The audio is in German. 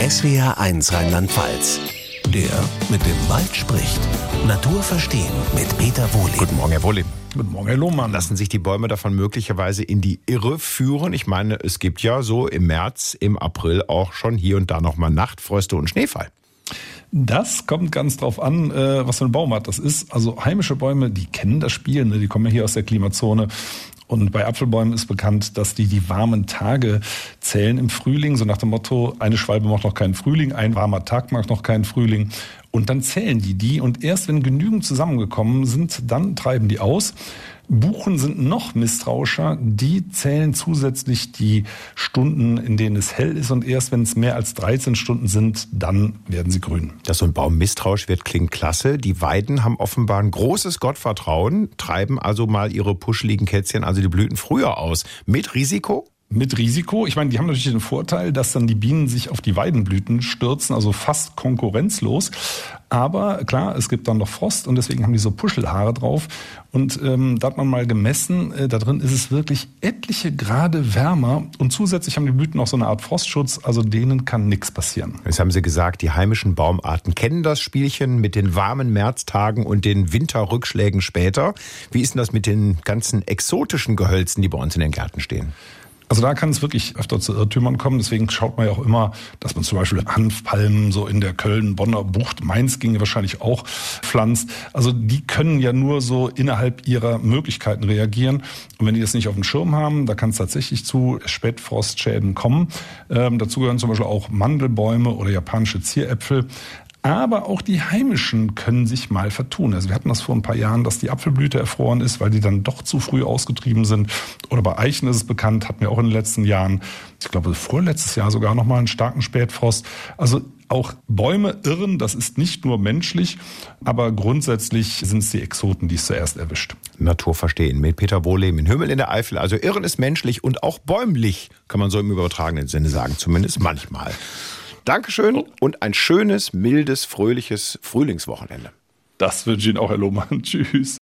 SWR1 Rheinland-Pfalz. Der mit dem Wald spricht. Natur verstehen mit Peter Wohlleben. Guten Morgen, Herr Wohlleben. Guten Morgen, Herr Lohmann. Lassen sich die Bäume davon möglicherweise in die Irre führen? Ich meine, es gibt ja so im März, im April auch schon hier und da nochmal Nachtfröste und Schneefall. Das kommt ganz drauf an, was für ein Baum hat. Das ist, also heimische Bäume, die kennen das Spiel, ne? Die kommen ja hier aus der Klimazone. Und bei Apfelbäumen ist bekannt, dass die warmen Tage zählen im Frühling. So nach dem Motto, eine Schwalbe macht noch keinen Frühling, ein warmer Tag macht noch keinen Frühling. Und dann zählen die. Und erst wenn genügend zusammengekommen sind, dann treiben die aus. Buchen sind noch misstrauischer. Die zählen zusätzlich die Stunden, in denen es hell ist. Und erst wenn es mehr als 13 Stunden sind, dann werden sie grün. Dass so ein Baum misstrauisch wird, klingt klasse. Die Weiden haben offenbar ein großes Gottvertrauen, treiben also mal ihre puscheligen Kätzchen, also die Blüten, früher aus. Mit Risiko? Mit Risiko. Ich meine, die haben natürlich den Vorteil, dass dann die Bienen sich auf die Weidenblüten stürzen, also fast konkurrenzlos. Aber klar, es gibt dann noch Frost und deswegen haben die so Puschelhaare drauf. Und da hat man mal gemessen, da drin ist es wirklich etliche Grade wärmer. Und zusätzlich haben die Blüten auch so eine Art Frostschutz, also denen kann nichts passieren. Jetzt haben Sie gesagt, die heimischen Baumarten kennen das Spielchen mit den warmen Märztagen und den Winterrückschlägen später. Wie ist denn das mit den ganzen exotischen Gehölzen, die bei uns in den Gärten stehen? Also da kann es wirklich öfter zu Irrtümern kommen. Deswegen schaut man ja auch immer, dass man zum Beispiel Hanfpalmen so in der Köln-Bonner Bucht, Mainz ginge wahrscheinlich auch, pflanzt. Also die können ja nur so innerhalb ihrer Möglichkeiten reagieren. Und wenn die das nicht auf dem Schirm haben, da kann es tatsächlich zu Spätfrostschäden kommen. Dazu gehören zum Beispiel auch Mandelbäume oder japanische Zieräpfel. Aber auch die heimischen können sich mal vertun. Also wir hatten das vor ein paar Jahren, dass die Apfelblüte erfroren ist, weil die dann doch zu früh ausgetrieben sind. Oder bei Eichen ist es bekannt, hatten wir auch in den letzten Jahren, ich glaube vorletztes Jahr sogar nochmal einen starken Spätfrost. Also auch Bäume irren, das ist nicht nur menschlich, aber grundsätzlich sind es die Exoten, die es zuerst erwischt. Natur verstehen mit Peter Wohlleben in Hümmel in der Eifel. Also irren ist menschlich und auch bäumlich, kann man so im übertragenen Sinne sagen, zumindest manchmal. Dankeschön und ein schönes, mildes, fröhliches Frühlingswochenende. Das wünsche ich Ihnen auch, Herr Lohmann. Tschüss.